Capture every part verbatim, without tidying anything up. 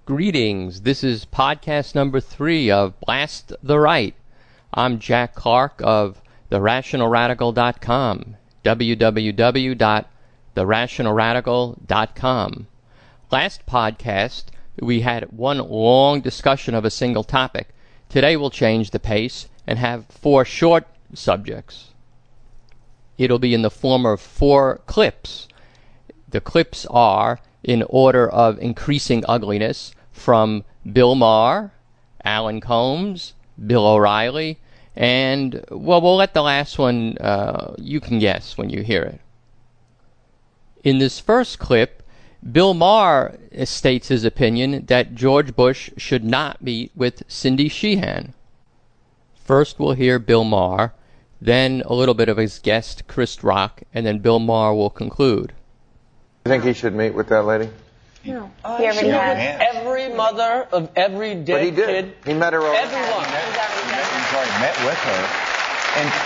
Greetings. This is podcast number three of Blast the Right. I'm Jack Clark of the rational radical dot com, w w w dot the rational radical dot com. Last podcast, we had one long discussion of a single topic. Today we'll change the pace and have four short subjects. It'll be in the form of four clips. The clips are in order of increasing ugliness from Bill Maher, Alan Colmes, Bill O'Reilly, and, well, we'll let the last one, uh, you can guess when you hear it. In this first clip, Bill Maher states his opinion that George Bush should not meet with Cindy Sheehan. First we'll hear Bill Maher, then a little bit of his guest, Chris Rock, and then Bill Maher will conclude. You think he should meet with that lady? No. Uh, He already has. Every mother of every dead But he did. kid. He met her over. Everyone. He's already met with her. And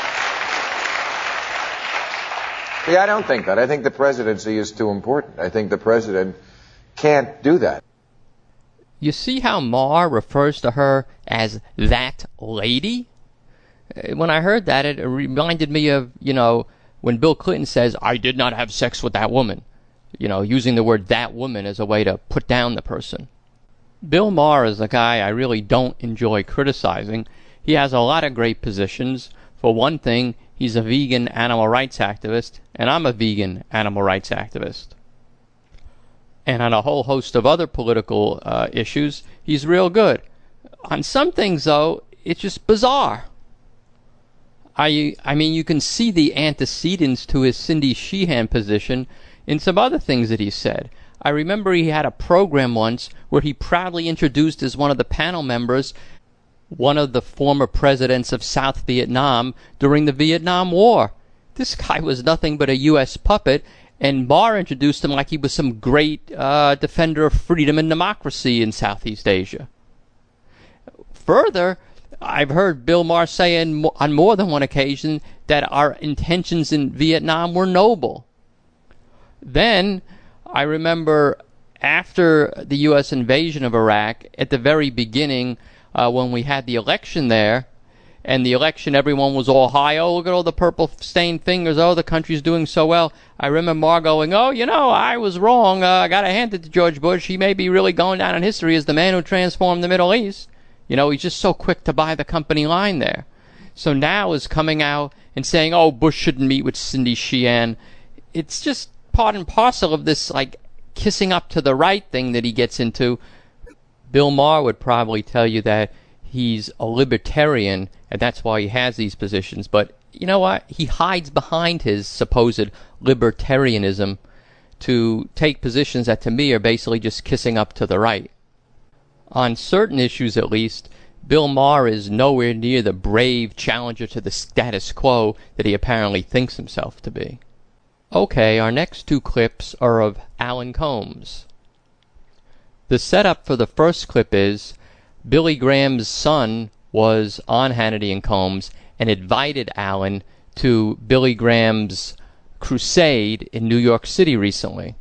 See, I don't think that. I think the presidency is too important. I think the president can't do that. You see how Maher refers to her as that lady? When I heard that, it reminded me of, you know, when Bill Clinton says, I did not have sex with that woman. You know, using the word that woman as a way to put down the person. Bill Maher is a guy I really don't enjoy criticizing. He has a lot of great positions. For one thing, he's a vegan animal rights activist, and I'm a vegan animal rights activist. And on a whole host of other political uh, issues, he's real good. On some things, though, it's just bizarre. I, I mean, you can see the antecedents to his Cindy Sheehan position in some other things that he said. I remember he had a program once where he proudly introduced as one of the panel members one of the former presidents of South Vietnam during the Vietnam War. This guy was nothing but a U S puppet, and Maher introduced him like he was some great uh, defender of freedom and democracy in Southeast Asia. Further, I've heard Bill Maher say in, on more than one occasion that our intentions in Vietnam were noble. Then, I remember after the U S invasion of Iraq, at the very beginning, uh, when we had the election there, and the election, everyone was all high, oh, look at all the purple stained fingers, oh, the country's doing so well. I remember Maher going, oh, you know, I was wrong, uh, I gotta hand it to George Bush, he may be really going down in history as the man who transformed the Middle East. You know, he's just so quick to buy the company line there. So now is coming out and saying, oh, Bush shouldn't meet with Cindy Sheehan. It's just part and parcel of this, like, kissing up to the right thing that he gets into. Bill Maher would probably tell you that he's a libertarian, and that's why he has these positions. But you know what? He hides behind his supposed libertarianism to take positions that to me are basically just kissing up to the right. On certain issues, at least, Bill Maher is nowhere near the brave challenger to the status quo that he apparently thinks himself to be. Okay, our next two clips are of Alan Colmes. The setup for the first clip is Billy Graham's son was on Hannity and Colmes and invited Alan to Billy Graham's crusade in New York City recently.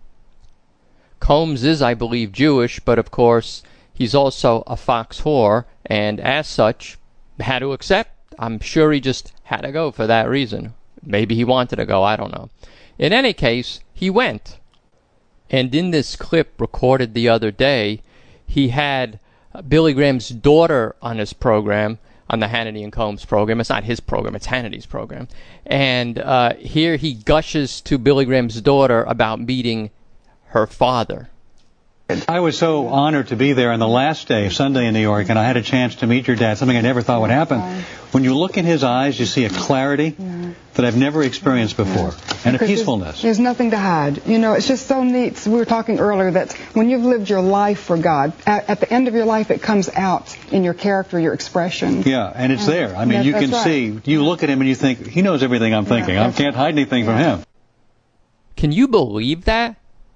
Colmes is, I believe, Jewish, but of course, he's also a fox whore, and as such, had to accept. I'm sure he just had to go for that reason. Maybe he wanted to go, I don't know. In any case, he went. And in this clip recorded the other day, he had Billy Graham's daughter on his program, on the Hannity and Colmes program. It's not his program, it's Hannity's program. And uh, here he gushes to Billy Graham's daughter about meeting her father. I was so honored to be there on the last day, Sunday in New York, and I had a chance to meet your dad, something I never thought would happen. When you look in his eyes, you see a clarity yeah. that I've never experienced before, and because a peacefulness. There's, there's nothing to hide. You know, it's just so neat. So we were talking earlier that when you've lived your life for God, at, at the end of your life, it comes out in your character, your expression. Yeah, and it's and there. I mean, that, you can right. see, you look at him and you think, he knows everything I'm thinking. Yeah, I can't hide anything yeah. from him. Can you believe that?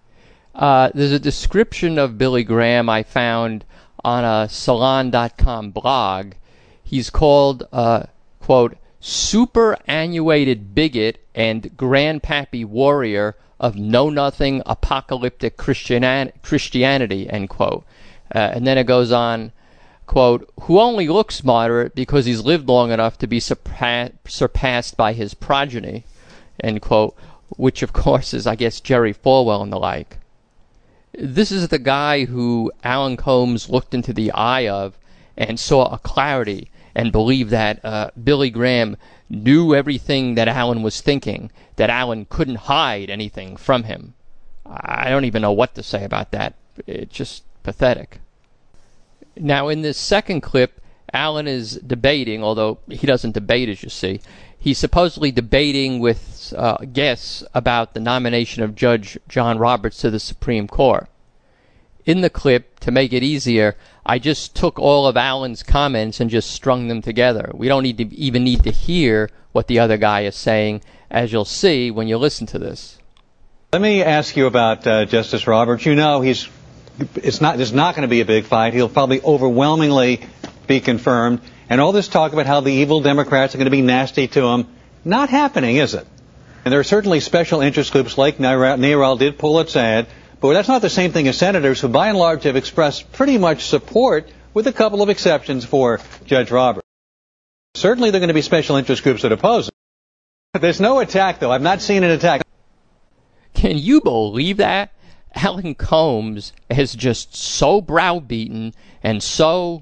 Uh, there's a description of Billy Graham I found on a Salon dot com blog. He's called, uh, quote, superannuated bigot and grandpappy warrior of know-nothing apocalyptic Christian- Christianity, end quote. Uh, and then it goes on, quote, who only looks moderate because he's lived long enough to be surpa- surpassed by his progeny, end quote, which of course is, I guess, Jerry Falwell and the like. This is the guy who Alan Colmes looked into the eye of and saw a clarity and believed that uh, Billy Graham knew everything that Alan was thinking, that Alan couldn't hide anything from him. I don't even know what to say about that. It's just pathetic. Now, in this second clip, Alan is debating, although he doesn't debate, as you see. He's supposedly debating with uh, guests about the nomination of Judge John Roberts to the Supreme Court. In the clip, to make it easier, I just took all of Alan's comments and just strung them together. We don't need to even need to hear what the other guy is saying, as you'll see when you listen to this. Let me ask you about uh, Justice Roberts. You know he's it's not there's not going to be a big fight. He'll probably overwhelmingly be confirmed. And all this talk about how the evil Democrats are going to be nasty to him, not happening, is it? And there are certainly special interest groups like NARAL did pull its ad, but that's not the same thing as senators who by and large have expressed pretty much support, with a couple of exceptions, for Judge Roberts. Certainly there are going to be special interest groups that oppose him. There's no attack, though. I've not seen an attack. Can you believe that? Alan Colmes is just so browbeaten and so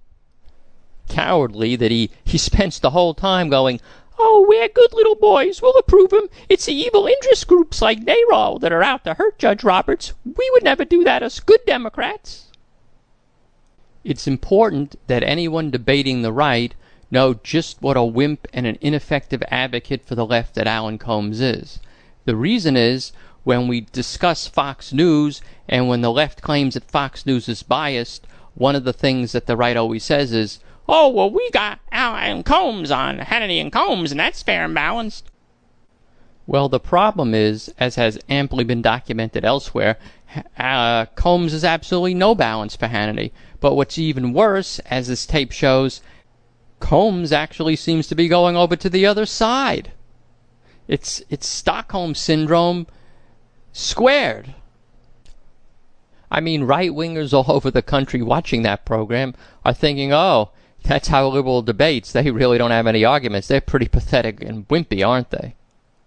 cowardly that he, he spends the whole time going, oh, we're good little boys, we'll approve him. It's the evil interest groups like NARAL that are out to hurt Judge Roberts. We would never do that as good Democrats. It's important that anyone debating the right know just what a wimp and an ineffective advocate for the left that Alan Colmes is. The reason is, when we discuss Fox News and when the left claims that Fox News is biased, one of the things that the right always says is, oh, well, we got Alan Colmes on Hannity and Colmes, and that's fair and balanced. Well, the problem is, as has amply been documented elsewhere, uh, Colmes is absolutely no balance for Hannity. But what's even worse, as this tape shows, Colmes actually seems to be going over to the other side. It's it's Stockholm Syndrome squared. I mean, right-wingers all over the country watching that program are thinking, oh, that's how liberal debates. They really don't have any arguments. They're pretty pathetic and wimpy, aren't they?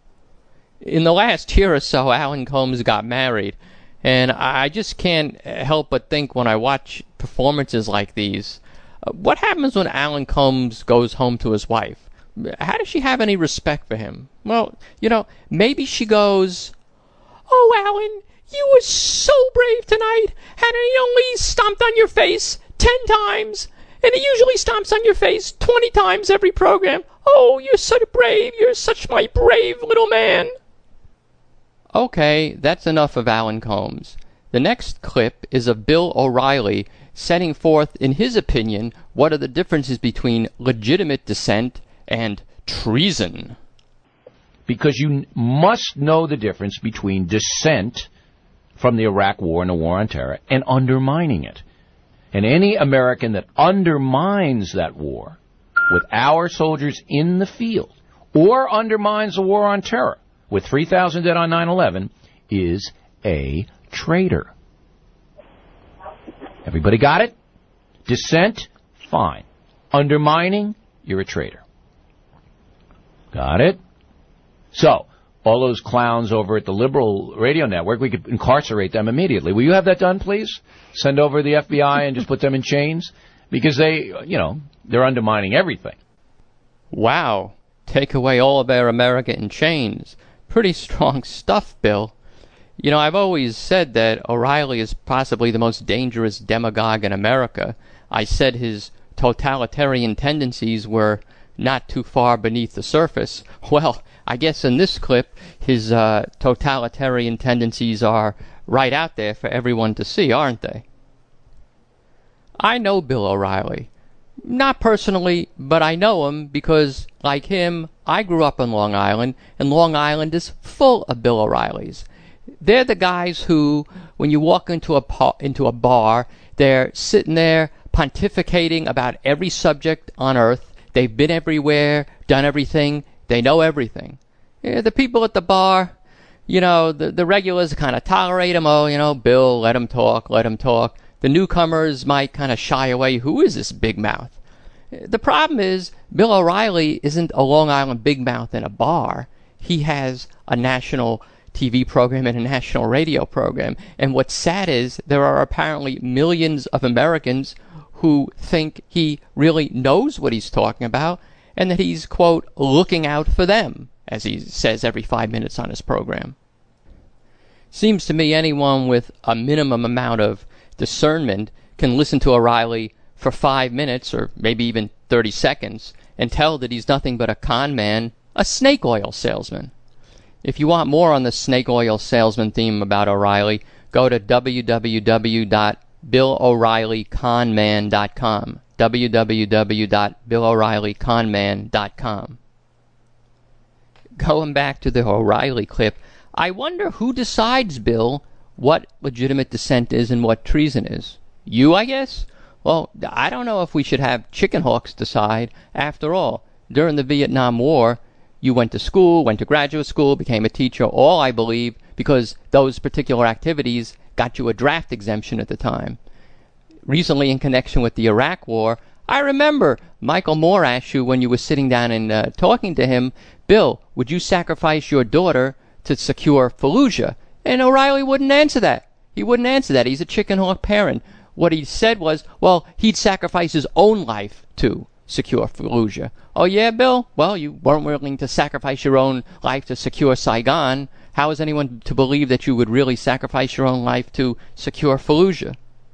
In the last year or so, Alan Colmes got married, and I just can't help but think when I watch performances like these, uh, what happens when Alan Colmes goes home to his wife? How does she have any respect for him? Well, you know, maybe she goes, oh, Alan, you were so brave tonight, and he only stomped on your face ten times, and he usually stomps on your face twenty times every program. Oh, you're so brave, you're such my brave little man. Okay, that's enough of Alan Colmes. The next clip is of Bill O'Reilly setting forth, in his opinion, what are the differences between legitimate dissent and treason. Because you must know the difference between dissent from the Iraq War and the War on Terror and undermining it. And any American that undermines that war with our soldiers in the field or undermines the War on Terror with three thousand dead on nine eleven is a traitor. Everybody got it? Dissent, fine. Undermining, you're a traitor. Got it? So, all those clowns over at the liberal radio network, we could incarcerate them immediately. Will you have that done, please? Send over the F B I and just put them in chains? Because they, you know, they're undermining everything. Wow. Take away all of our America in chains. Pretty strong stuff, Bill. You know, I've always said that O'Reilly is possibly the most dangerous demagogue in America. I said his totalitarian tendencies were not too far beneath the surface. Well, I guess in this clip, his uh, totalitarian tendencies are right out there for everyone to see, aren't they? I know Bill O'Reilly. Not personally, but I know him because, like him, I grew up on Long Island, and Long Island is full of Bill O'Reillys. They're the guys who, when you walk into a pa- into a bar, they're sitting there pontificating about every subject on earth. They've been everywhere, done everything. They know everything. Yeah, the people at the bar, you know, the, the regulars kind of tolerate him. Oh, you know, Bill, let him talk, let him talk. the newcomers might kind of shy away. Who is this big mouth? The problem is Bill O'Reilly isn't a Long Island big mouth in a bar. He has a national T V program and a national radio program. And what's sad is there are apparently millions of Americans who think he really knows what he's talking about and that he's, quote, looking out for them, as he says every five minutes on his program. Seems to me anyone with a minimum amount of discernment can listen to O'Reilly for five minutes or maybe even thirty seconds and tell that he's nothing but a con man, a snake oil salesman. If you want more on the snake oil salesman theme about O'Reilly, go to w w w dot bill o'reilly con man dot com. w w w dot bill o'reilly con man dot com. Going back to the O'Reilly clip, I wonder who decides, Bill, what legitimate dissent is and what treason is. You, I guess? Well, I don't know if we should have chicken hawks decide. After all, during the Vietnam War, you went to school, went to graduate school, became a teacher, all, I believe, because those particular activities got you a draft exemption at the time. Recently, in connection with the Iraq War, I remember Michael Moore asked you when you were sitting down and uh, talking to him, Bill, would you sacrifice your daughter to secure Fallujah? And O'Reilly wouldn't answer that. He wouldn't answer that. He's a chicken hawk parent. What he said was, well, he'd sacrifice his own life to secure Fallujah. Oh, yeah, Bill? Well, you weren't willing to sacrifice your own life to secure Saigon. How is anyone to believe that you would really sacrifice your own life to secure Fallujah?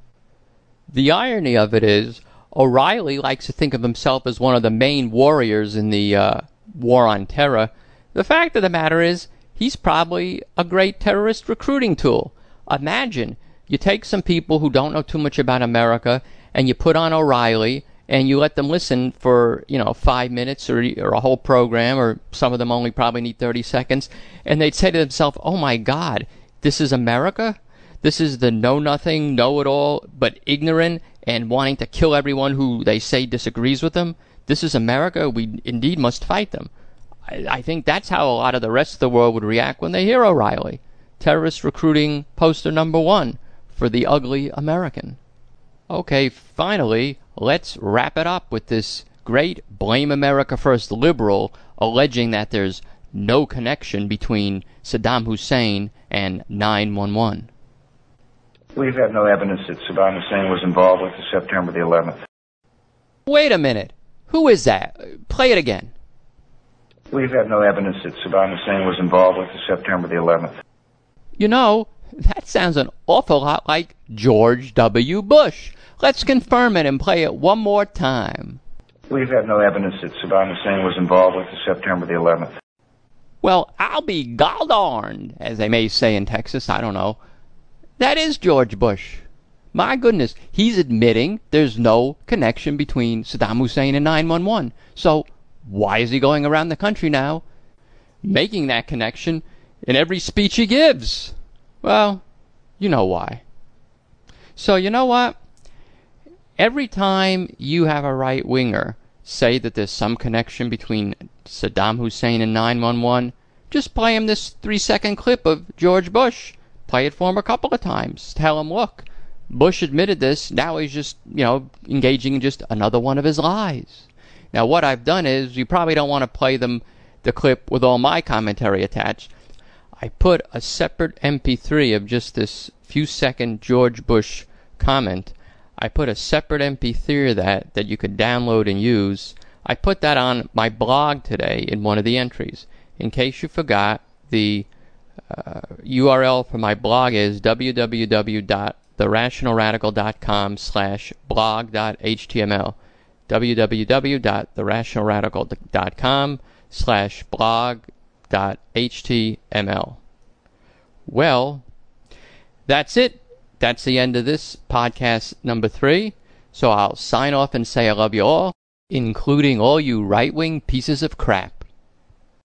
The irony of it is, O'Reilly likes to think of himself as one of the main warriors in the uh, war on terror. The fact of the matter is, he's probably a great terrorist recruiting tool. Imagine, you take some people who don't know too much about America, and you put on O'Reilly, and you let them listen for, you know, five minutes or, or a whole program, or some of them only probably need thirty seconds, and they'd say to themselves, oh my God, this is America? This is the know-nothing, know-it-all, but ignorant and wanting to kill everyone who they say disagrees with them? This is America? We indeed must fight them. I, I think that's how a lot of the rest of the world would react when they hear O'Reilly. Terrorist recruiting poster number one for the ugly American. Okay, finally, let's wrap it up with this great Blame America First liberal alleging that there's no connection between Saddam Hussein and nine one one. We've had no evidence that Saddam Hussein was involved with the September the eleventh. Wait a minute. Who is that? Play it again. We've had no evidence that Saddam Hussein was involved with the September the eleventh. You know, that sounds an awful lot like George W. Bush. Let's confirm it and play it one more time. We've had no evidence that Saddam Hussein was involved with the September the eleventh. Well, I'll be gol-darned, as they may say in Texas, I don't know. That is George Bush. My goodness, he's admitting there's no connection between Saddam Hussein and nine one one. So why is he going around the country now making that connection in every speech he gives? Well, you know why. So you know what? Every time you have a right-winger say that there's some connection between Saddam Hussein and nine one one, just play him this three-second clip of George Bush. Play it for him a couple of times. Tell him, look, Bush admitted this. Now he's just, you know, engaging in just another one of his lies. Now what I've done is, you probably don't want to play them the clip with all my commentary attached. I put a separate M P three of just this few-second George Bush comment. I put a separate M P three of that that you could download and use. I put that on my blog today in one of the entries. In case you forgot, the uh, U R L for my blog is w w w dot the rational radical dot com slash blog dot h t m l. w w w dot the rational radical dot com slash blog dot h t m l. Well, that's it. That's the end of this podcast number three. So I'll sign off and say I love you all, including all you right-wing pieces of crap.